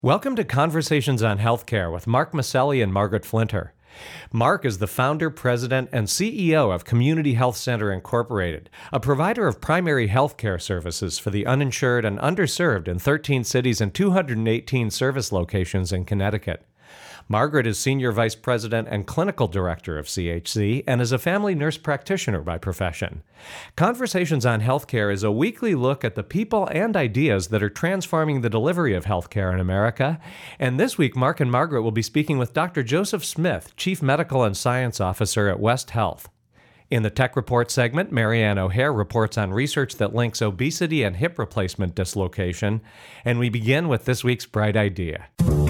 Welcome to Conversations on Healthcare with Mark Maselli and Margaret Flinter. Mark is the founder, president, and CEO of Community Health Center Incorporated, a provider of primary health care services for the uninsured and underserved in 13 cities and 218 service locations in Connecticut. Margaret is Senior Vice President and Clinical Director of CHC and is a family nurse practitioner by profession. Conversations on Healthcare is a weekly look at the people and ideas that are transforming the delivery of healthcare in America. And this week, Mark and Margaret will be speaking with Dr. Joseph Smith, Chief Medical and Science Officer at West Health. In the Tech Report segment, Marianne O'Hare reports on research that links obesity and hip replacement dislocation. And we begin with this week's Bright Idea.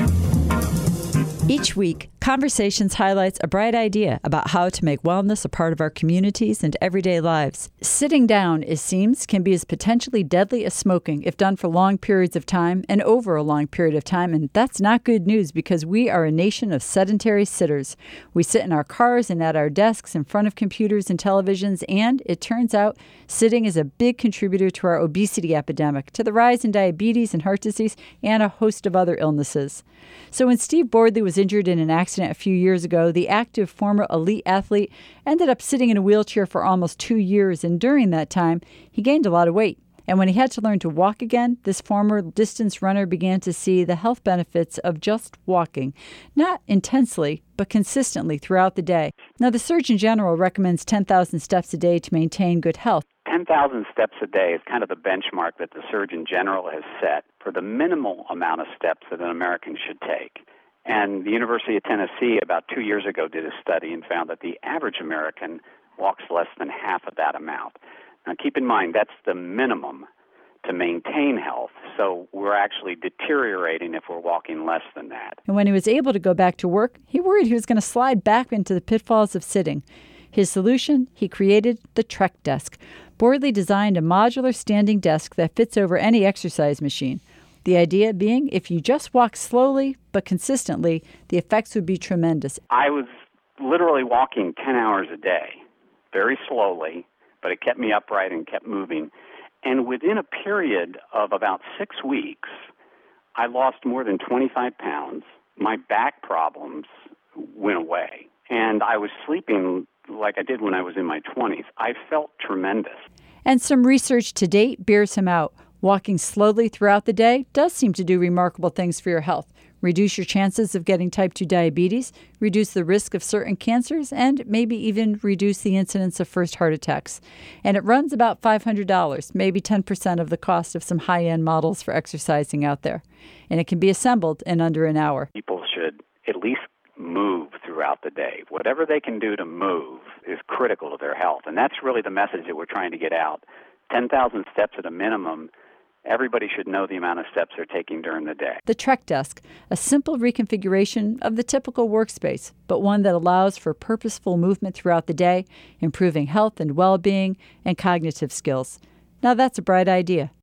Each week, Conversations highlights a bright idea about how to make wellness a part of our communities and everyday lives. Sitting down, it seems, can be as potentially deadly as smoking if done for long periods of time and over a long period of time, and that's not good news because we are a nation of sedentary sitters. We sit in our cars and at our desks in front of computers and televisions, and it turns out sitting is a big contributor to our obesity epidemic, to the rise in diabetes and heart disease, and a host of other illnesses. So when Steve Bordley was injured in an accident a few years ago, the active former elite athlete ended up sitting in a wheelchair for almost 2 years, and during that time, he gained a lot of weight. And when he had to learn to walk again, this former distance runner began to see the health benefits of just walking, not intensely, but consistently throughout the day. Now, the Surgeon General recommends 10,000 steps a day to maintain good health. 10,000 steps a day is kind of the benchmark that the Surgeon General has set for the minimal amount of steps that an American should take. And the University of Tennessee about 2 years ago did a study and found that the average American walks less than half of that amount. Now keep in mind, that's the minimum to maintain health, so we're actually deteriorating if we're walking less than that. And when he was able to go back to work, he worried he was going to slide back into the pitfalls of sitting. His solution, he created the Trek Desk. Bordley designed a modular standing desk that fits over any exercise machine. The idea being, if you just walk slowly but consistently, the effects would be tremendous. I was literally walking 10 hours a day, very slowly, but it kept me upright and kept moving. And within a period of about 6 weeks, I lost more than 25 pounds. My back problems went away. And I was sleeping like I did when I was in my 20s. I felt tremendous. And some research to date bears him out. Walking slowly throughout the day does seem to do remarkable things for your health. Reduce your chances of getting type 2 diabetes, reduce the risk of certain cancers, and maybe even reduce the incidence of first heart attacks. And it runs about $500, maybe 10% of the cost of some high-end models for exercising out there. And it can be assembled in under an hour. People should at least move throughout the day. Whatever they can do to move is critical to their health. And that's really the message that we're trying to get out. 10,000 steps at a minimum. Everybody should know the amount of steps they're taking during the day. The Trek Desk, a simple reconfiguration of the typical workspace, but one that allows for purposeful movement throughout the day, improving health and well-being and cognitive skills. Now that's a bright idea.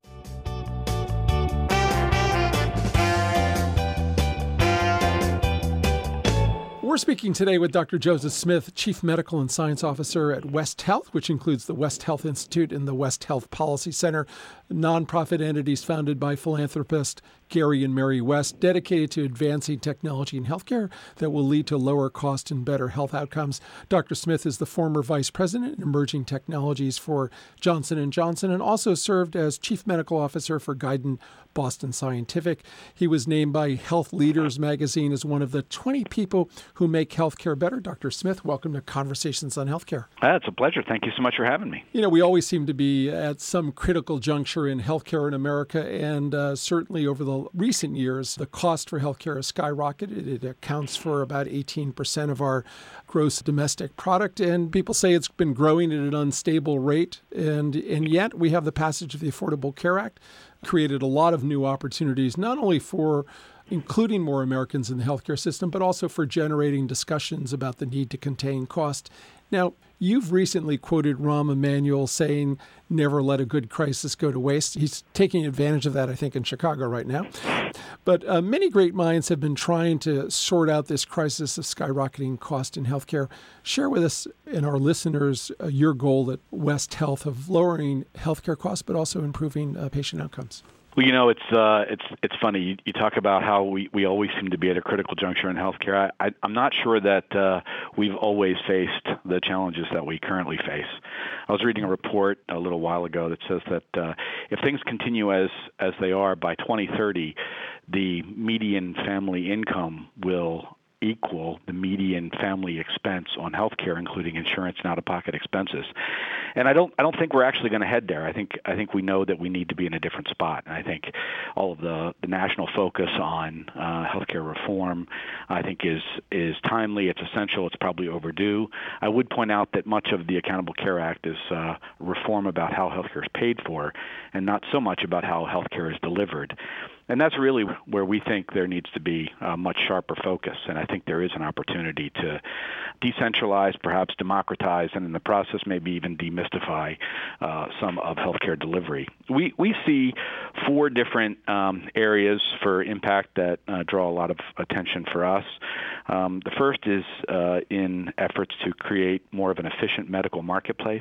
We're speaking today with Dr. Joseph Smith, Chief Medical and Science Officer at West Health, which includes the West Health Institute and the West Health Policy Center, nonprofit entities founded by philanthropist Gary and Mary West, dedicated to advancing technology in healthcare that will lead to lower cost and better health outcomes. Dr. Smith is the former Vice President in Emerging Technologies for Johnson & Johnson and also served as Chief Medical Officer for Guidant Boston Scientific. He was named by Health Leaders magazine as one of the 20 people who make healthcare better. Dr. Smith, welcome to Conversations on Healthcare. It's a pleasure. Thank you so much for having me. You know, we always seem to be at some critical juncture in healthcare in America, and certainly over the recent years, the cost for healthcare has skyrocketed. It accounts for about 18% of our gross domestic product, and people say it's been growing at an unstable rate, and yet we have the passage of the Affordable Care Act, created a lot of new opportunities, not only for including more Americans in the healthcare system, but also for generating discussions about the need to contain cost. Now, you've recently quoted Rahm Emanuel saying, "Never let a good crisis go to waste." He's taking advantage of that, I think, in Chicago right now. But many great minds have been trying to sort out this crisis of skyrocketing cost in healthcare. Share with us and our listeners your goal at West Health of lowering healthcare costs, but also improving patient outcomes. Well, it's funny. You talk about how we always seem to be at a critical juncture in healthcare. I'm not sure that we've always faced the challenges that we currently face. I was reading a report a little while ago that says that if things continue as they are by 2030, the median family income will equal the median family expense on healthcare, including insurance and out-of-pocket expenses. And I don't think we're actually going to head there. I think we know that we need to be in a different spot. And I think all of the national focus on healthcare reform, I think, is timely. It's essential. It's probably overdue. I would point out that much of the Accountable Care Act is reform about how healthcare is paid for, and not so much about how healthcare is delivered. And that's really where we think there needs to be a much sharper focus. And I think there is an opportunity to decentralize, perhaps democratize, and in the process maybe even demystify some of healthcare delivery. We see 4 different areas for impact that draw a lot of attention for us. The first is in efforts to create more of an efficient medical marketplace.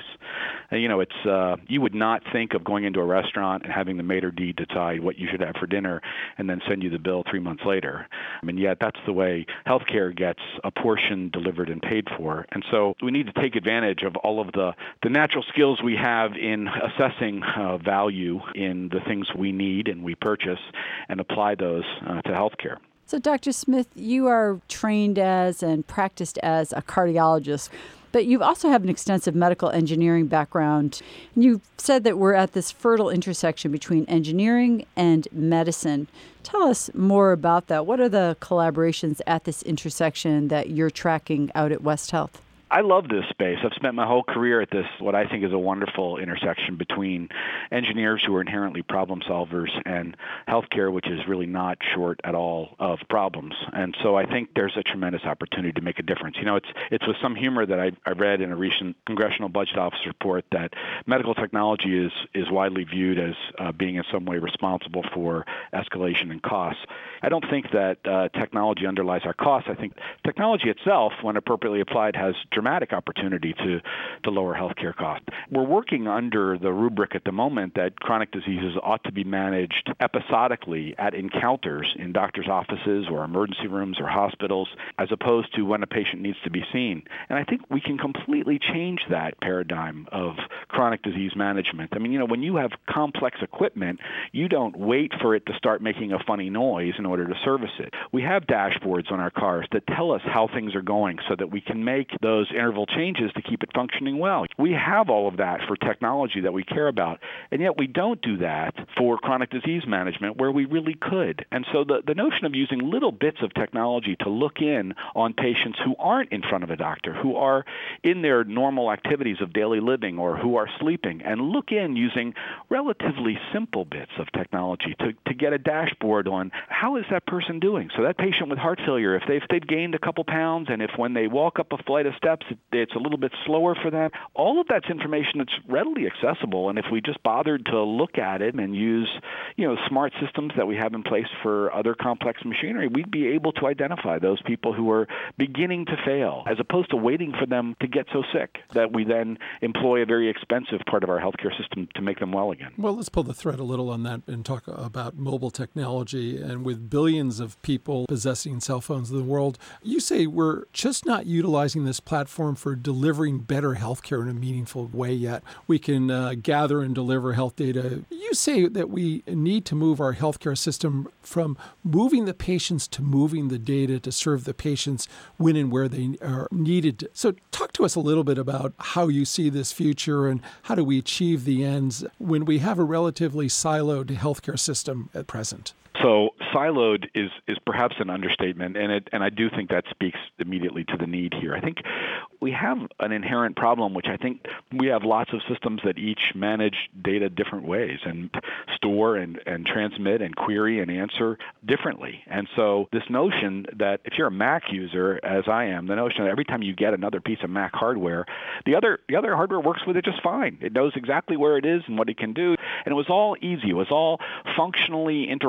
You would not think of going into a restaurant and having the maitre d' decide what you should have for dinner and then send you the bill 3 months later. Yet that's the way healthcare gets a portion delivered and paid for. And so we need to take advantage of all of the natural skills we have in assessing value in the things we need and we purchase and apply those to healthcare. So, Dr. Smith, you are trained as and practiced as a cardiologist, but you also have an extensive medical engineering background. And you've said that we're at this fertile intersection between engineering and medicine. Tell us more about that. What are the collaborations at this intersection that you're tracking out at West Health? I love this space. I've spent my whole career at this, what I think is a wonderful intersection between engineers who are inherently problem solvers and healthcare, which is really not short at all of problems. And so I think there's a tremendous opportunity to make a difference. It's with some humor that I read in a recent Congressional Budget Office report that medical technology is widely viewed as being in some way responsible for escalation in costs. I don't think that technology underlies our costs. I think technology itself, when appropriately applied, has dramatic opportunity to lower healthcare costs. We're working under the rubric at the moment that chronic diseases ought to be managed episodically at encounters in doctors' offices or emergency rooms or hospitals, as opposed to when a patient needs to be seen. And I think we can completely change that paradigm of chronic disease management. When you have complex equipment, you don't wait for it to start making a funny noise in order to service it. We have dashboards on our cars that tell us how things are going so that we can make those interval changes to keep it functioning well. We have all of that for technology that we care about, and yet we don't do that for chronic disease management where we really could. And so the notion of using little bits of technology to look in on patients who aren't in front of a doctor, who are in their normal activities of daily living or who are sleeping, and look in using relatively simple bits of technology to get a dashboard on how is that person doing. So that patient with heart failure, if they've gained a couple pounds, and if when they walk up a flight of steps, it's a little bit slower for them. All of that's information that's readily accessible, and if we just bothered to look at it and use, smart systems that we have in place for other complex machinery, we'd be able to identify those people who are beginning to fail, as opposed to waiting for them to get so sick that we then employ a very expensive part of our healthcare system to make them well again. Well, let's pull the thread a little on that and talk about mobile technology. And with billions of people possessing cell phones in the world, you say we're just not utilizing this platform for delivering better healthcare in a meaningful way yet. We can gather and deliver health data. You say that we need to move our healthcare system from moving the patients to moving the data to serve the patients when and where they are needed. So talk to us a little bit about how you see this future and how do we achieve the ends when we have a relatively siloed healthcare system at present. So siloed is perhaps an understatement, and I do think that speaks immediately to the need here. I think we have an inherent problem, which I think we have lots of systems that each manage data different ways and store and transmit and query and answer differently. And so this notion that if you're a Mac user, as I am, the notion that every time you get another piece of Mac hardware, the other hardware works with it just fine. It knows exactly where it is and what it can do. And it was all easy. It was all functionally interoperable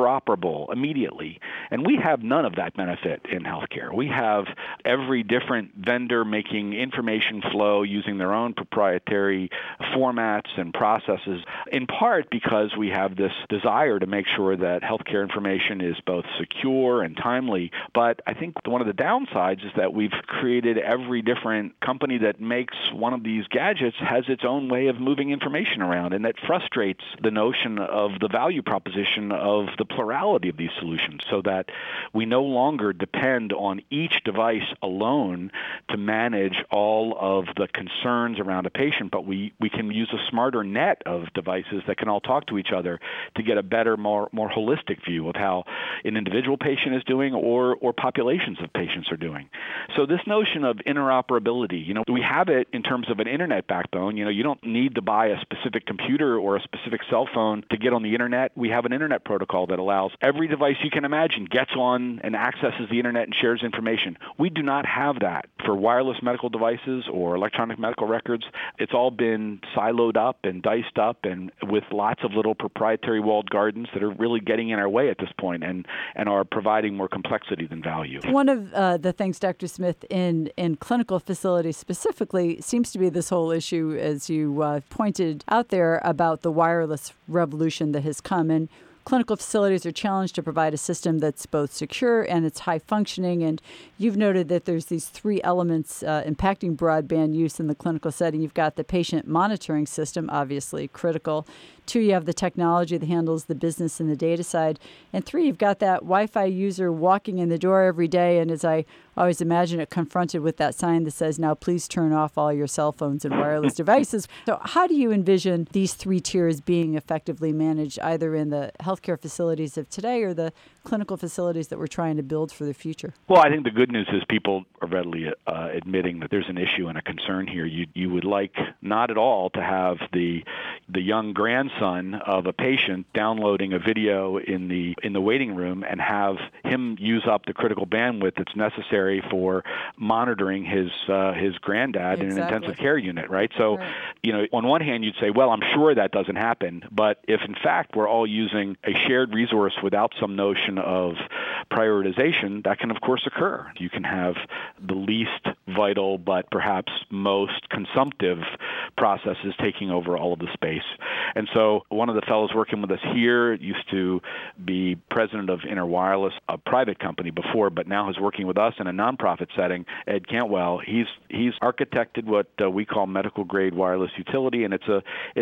available immediately. And we have none of that benefit in healthcare. We have every different vendor making information flow using their own proprietary formats and processes, in part because we have this desire to make sure that healthcare information is both secure and timely. But I think one of the downsides is that we've created every different company that makes one of these gadgets has its own way of moving information around, and that frustrates the notion of the value proposition of the plurality of these solutions, so that we no longer depend on each device alone to manage all of the concerns around a patient, but we can use a smarter net of devices that can all talk to each other to get a better, more holistic view of how an individual patient is doing or populations of patients are doing. So this notion of interoperability, we have it in terms of an internet backbone. You don't need to buy a specific computer or a specific cell phone to get on the internet. We have an internet protocol that allows every device you can imagine gets on and accesses the internet and shares information. We do not have that for wireless medical devices or electronic medical records. It's all been siloed up and diced up and with lots of little proprietary walled gardens that are really getting in our way at this point and are providing more complexity than value. One of the things, Dr. Smith, in clinical facilities specifically seems to be this whole issue, as you pointed out there, about the wireless revolution that has come. And clinical facilities are challenged to provide a system that's both secure and it's high functioning. And you've noted that there's these three elements impacting broadband use in the clinical setting. You've got the patient monitoring system, obviously critical. 2, you have the technology that handles the business and the data side. And 3, you've got that Wi-Fi user walking in the door every day. And as I always imagine it, confronted with that sign that says, now please turn off all your cell phones and wireless devices. So how do you envision these 3 tiers being effectively managed, either in the healthcare facilities of today or the clinical facilities that we're trying to build for the future? Well, I think the good news is people are readily admitting that there's an issue and a concern here. You would like not at all to have the young grandson of a patient downloading a video in the waiting room and have him use up the critical bandwidth that's necessary for monitoring his granddad in an intensive care unit, right? So, on one hand, you'd say, well, I'm sure that doesn't happen. But if, in fact, we're all using a shared resource without some notion of prioritization, that can, of course, occur. You can have the least vital but perhaps most consumptive processes taking over all of the space. And so one of the fellows working with us here used to be president of InterWireless, a private company before, but now is working with us in a nonprofit setting. Ed Cantwell, he's architected what we call medical grade wireless utility, and it's a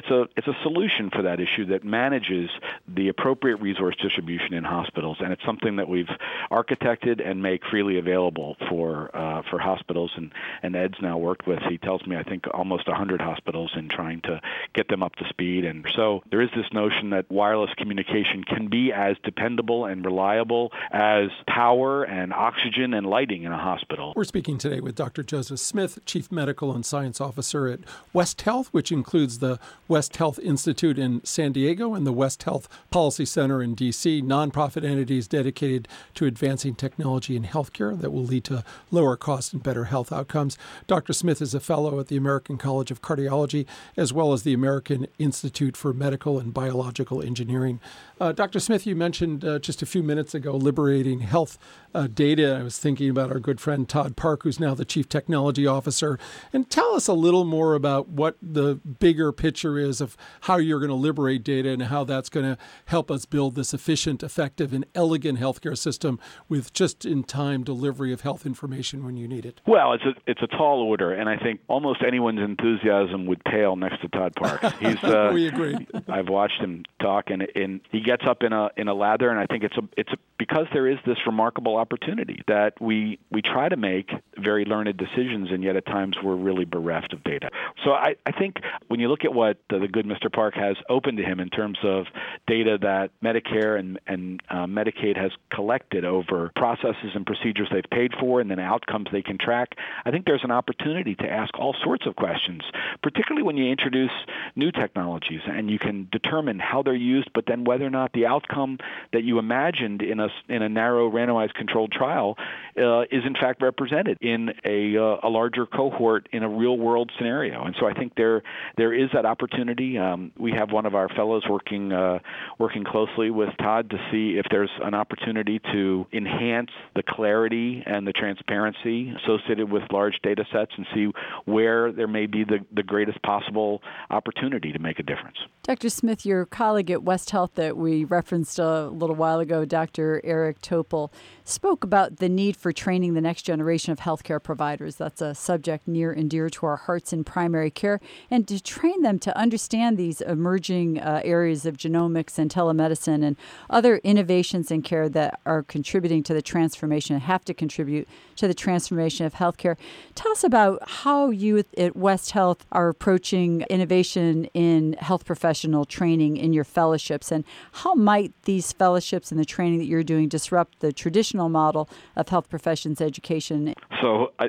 solution for that issue that manages the appropriate resource distribution in hospitals, and it's something that we've architected and make freely available for hospitals. And Ed's now worked with, he tells me, I think almost 100 hospitals in trying to get them up to speed. And so there is this notion that wireless communication can be as dependable and reliable as power and oxygen and lighting in a hospital. We're speaking today with Dr. Joseph Smith, Chief Medical and Science Officer at West Health, which includes the West Health Institute in San Diego and the West Health Policy Center in D.C., nonprofit entities dedicated to advancing technology in healthcare that will lead to lower cost and better health outcomes. Dr. Smith is a fellow at the American College of Cardiology, as well as the American Institute for Medical and Biological Engineering. Dr. Smith, you mentioned just a few minutes ago liberating health data. I was thinking about our good friend Todd Park, who's now the Chief Technology Officer. And tell us a little more about what the bigger picture is of how you're going to liberate data and how that's going to help us build this efficient, effective, and elegant healthcare system with just-in-time delivery of health information when you need it. Well, it's a tall order, and I think almost anyone's enthusiasm would pale next to Todd Park. He's we agree. I've watched him talk, and he gets up in a lather, and I think it's because there is this remarkable opportunity that we try to make very learned decisions, and yet at times we're really bereft of data. So I think when you look at what the good Mr. Park has open to him in terms of data that Medicare and Medicaid has collected over processes and procedures they've paid for and then outcomes they can track, I think there's an opportunity to ask all sorts of questions, particularly when you introduce new technologies and you can determine how they're used, but then whether or not the outcome that you imagined in a narrow randomized controlled trial is in fact represented in a larger cohort in a real world scenario. And so I think there is that opportunity. We have one of our fellows working closely with Todd to see if there's an opportunity to enhance the clarity and the transparency associated with large data sets and see where there may be the greatest possible opportunity to make a difference. Dr. Smith, your colleague at West Health that we referenced a little while ago, Dr. Eric Topol, spoke about the need for training the next generation of healthcare providers. That's a subject near and dear to our hearts in primary care, and to train them to understand these emerging areas of genomics and telemedicine and other innovations in care that are contributing to the transformation and have to contribute to the transformation of healthcare. Tell us about how you at West Health are approaching innovation in health professional training in your fellowships, and how might these fellowships and the training that you're doing disrupt the traditional model of health professions education? So, as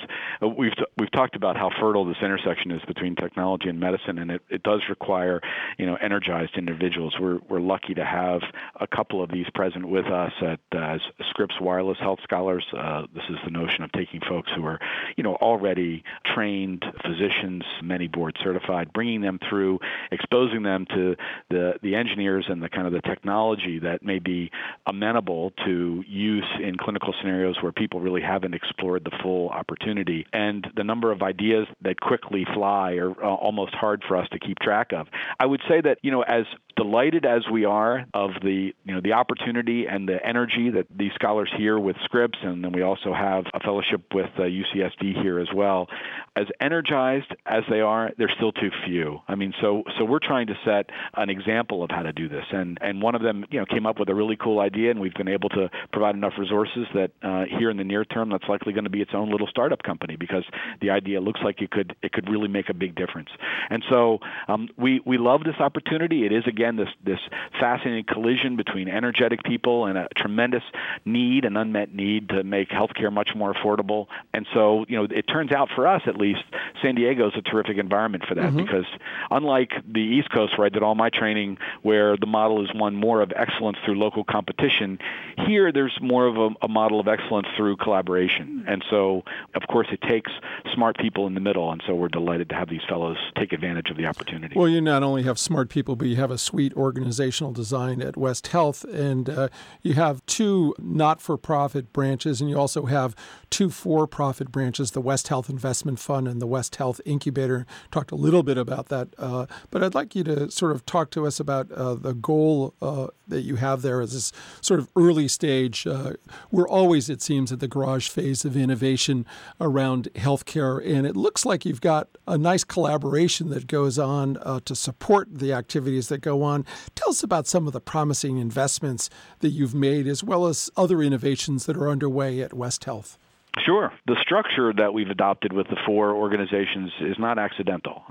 we've talked about how fertile this intersection is between technology and medicine, and it does require, energized individuals. We're lucky to have a couple of these present with us as Scripps Wireless Health Scholars. This is the notion of taking folks who are, already trained physicians, many board certified, bringing them through, exposing them to the engineers and the kind of the technology that may be amenable to use in clinical scenarios where people really haven't explored the full opportunity. And the number of ideas that quickly fly are almost hard for us to keep track of. I would say that, as delighted as we are of the opportunity and the energy that these scholars here with Scripps, and then we also have a fellowship with UCSD here as well, as energized as they are, they're still too few. So we're trying to set an example of how to do this. And one of them, came up with a really cool idea, and we've been able to provide enough resources that here in the near term, that's likely going to be its own little startup company, because the idea looks like it could really make a big difference. And so we love this opportunity. It is, again, this fascinating collision between energetic people and a tremendous need, an unmet need to make healthcare much more affordable. And so, it turns out for us, at least, San Diego is a terrific environment for that, because unlike the East Coast, where I did all my training, where the model is one more of excellence through local competition, here there's more of a model of excellence through collaboration. And so, of course, it takes smart people in the middle, and so we're delighted to have these fellows take advantage of the opportunity. Well, you not only have smart people, but you have a sweet organizational design at West Health, and you have two not-for-profit branches, and you also have two for-profit branches, the West Health Investment Fund and the West Health Incubator. Talked a little bit about that, but I'd like you to sort of talk to us about the goal that you have there as this sort of early stage. We're always, it seems, at the garage phase of innovation around healthcare, and it looks like you've got a nice collaboration that goes on to support the activities that go on. Tell us about some of the promising investments that you've made, as well as other innovations that are underway at West Health. Sure. The structure that we've adopted with the four organizations is not accidental.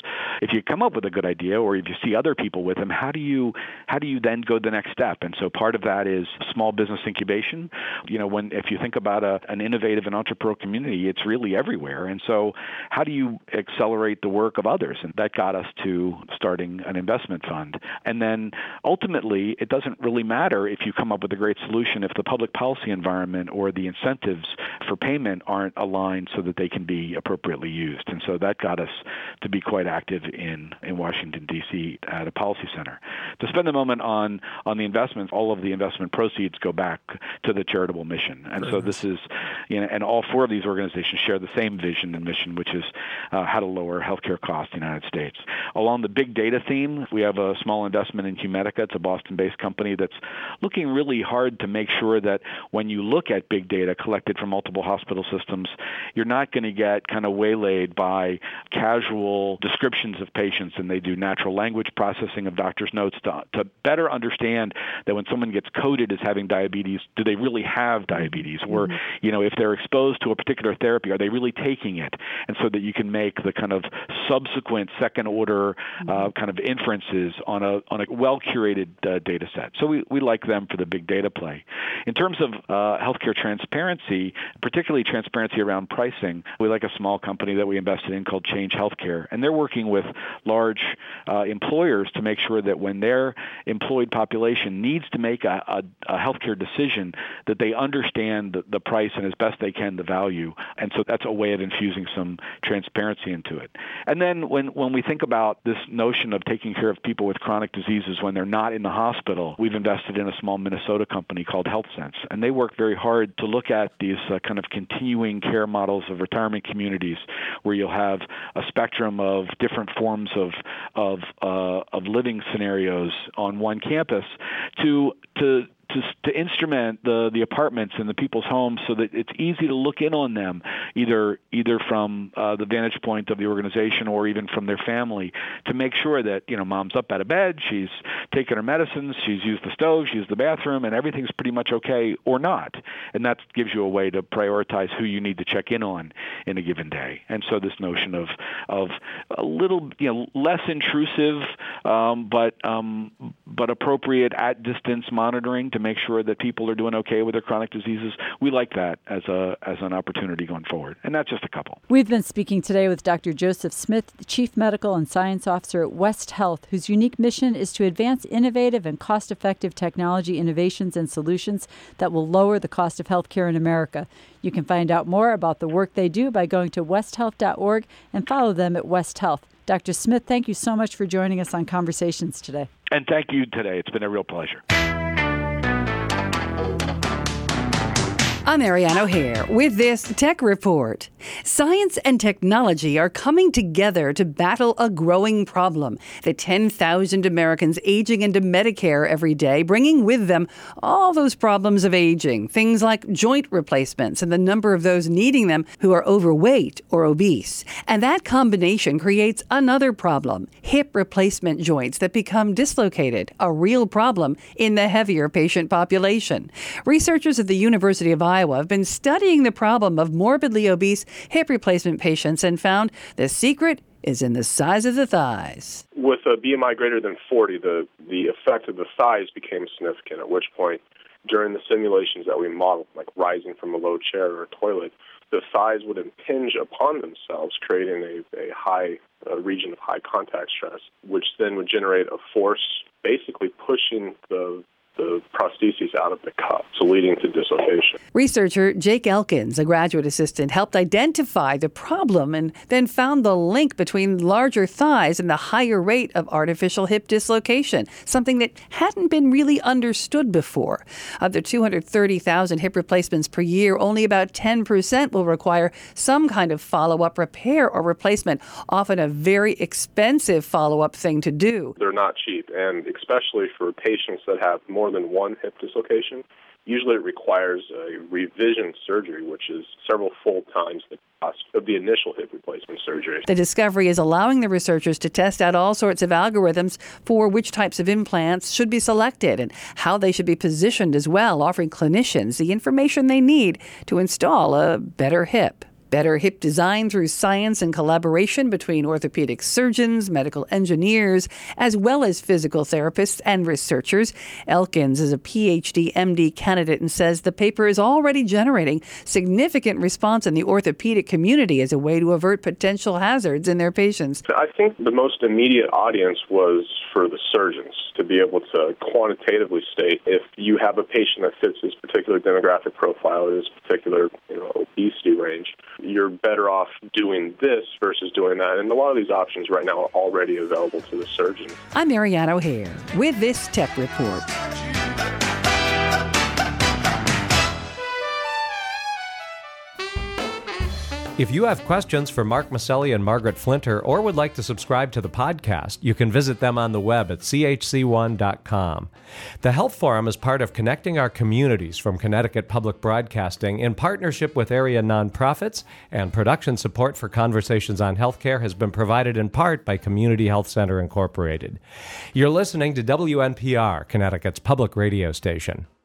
If you come up with a good idea, or if you see other people with them, how do you then go the next step? And so part of that is small business incubation. If you think about an innovative and entrepreneurial community, it's really everywhere. And so how do you accelerate the work of others? And that got us to starting an investment fund. And then ultimately, it doesn't really matter if you come up with a great solution if the public policy environment or the incentives for payment aren't aligned so that they can be appropriately used. And so that got us to be quite active in Washington, D.C. at a policy center. To spend a moment on the investments, all of the investment proceeds go back to the charitable mission. And so this is, and all four of these organizations share the same vision and mission, which is how to lower healthcare costs in the United States. Along the big data theme, we have a small investment in Humedica. It's a Boston-based company that's looking really hard to make sure that when you look at big data collected from multiple hospital systems, you're not going to get kind of waylaid by casual descriptions of patients, and they do natural language processing of doctors' notes to better understand that when someone gets coded as having diabetes, do they really have diabetes? Or, if they're exposed to a particular therapy, are they really taking it? And so that you can make the kind of subsequent second-order kind of inferences on a well-curated data set. So we like them for the big data play. In terms of healthcare transparency, particularly transparency around pricing. We like a small company that we invested in called Change Healthcare, and they're working with large employers to make sure that when their employed population needs to make a healthcare decision, that they understand the price and as best they can the value. And so that's a way of infusing some transparency into it. And then when we think about this notion of taking care of people with chronic diseases when they're not in the hospital, we've invested in a small Minnesota company called HealthSense, and they work very hard to look at these kind of continuing care models of retirement communities where you'll have a spectrum of different forms of living scenarios on one campus to instrument the apartments and the people's homes so that it's easy to look in on them, either from the vantage point of the organization or even from their family, to make sure that, mom's up out of bed, she's taken her medicines, she's used the stove, she's used the bathroom, and everything's pretty much okay or not. And that gives you a way to prioritize who you need to check in on in a given day. And so this notion of a little, less intrusive, but appropriate at distance monitoring to make sure that people are doing okay with their chronic diseases. We like that as an opportunity going forward. And that's just a couple. We've been speaking today with Dr. Joseph Smith, the Chief Medical and Science Officer at West Health, whose unique mission is to advance innovative and cost-effective technology innovations and solutions that will lower the cost of healthcare in America. You can find out more about the work they do by going to westhealth.org and follow them at West Health. Dr. Smith, thank you so much for joining us on Conversations today. And thank you today. It's been a real pleasure. I'm Marianne O'Hare with this Tech Report. Science and technology are coming together to battle a growing problem. The 10,000 Americans aging into Medicare every day, bringing with them all those problems of aging, things like joint replacements and the number of those needing them who are overweight or obese. And that combination creates another problem, hip replacement joints that become dislocated, a real problem in the heavier patient population. Researchers at the University of Iowa have been studying the problem of morbidly obese hip replacement patients and found the secret is in the size of the thighs. With a BMI greater than 40, the effect of the thighs became significant, at which point, during the simulations that we modeled, like rising from a low chair or a toilet, the thighs would impinge upon themselves, creating a region of high contact stress, which then would generate a force basically pushing the prostheses out of the cup, so leading to dislocation. Researcher Jake Elkins, a graduate assistant, helped identify the problem and then found the link between larger thighs and the higher rate of artificial hip dislocation, something that hadn't been really understood before. Of the 230,000 hip replacements per year, only about 10% will require some kind of follow-up repair or replacement, often a very expensive follow-up thing to do. They're not cheap, and especially for patients that have more than one hip dislocation, usually it requires a revision surgery, which is several full times the cost of the initial hip replacement surgery. The discovery is allowing the researchers to test out all sorts of algorithms for which types of implants should be selected and how they should be positioned as well, offering clinicians the information they need to install a better hip. Better hip design through science and collaboration between orthopedic surgeons, medical engineers, as well as physical therapists and researchers. Elkins is a PhD MD candidate and says the paper is already generating significant response in the orthopedic community as a way to avert potential hazards in their patients. I think the most immediate audience was for the surgeons to be able to quantitatively state if you have a patient that fits this particular demographic profile or this particular obesity range, you're better off doing this versus doing that. And a lot of these options right now are already available to the surgeons. I'm Marianne O'Hare with this Tech Report. If you have questions for Mark Maselli and Margaret Flinter or would like to subscribe to the podcast, you can visit them on the web at chc1.com. The Health Forum is part of Connecting Our Communities from Connecticut Public Broadcasting in partnership with area nonprofits, and production support for Conversations on Healthcare has been provided in part by Community Health Center Incorporated. You're listening to WNPR, Connecticut's public radio station.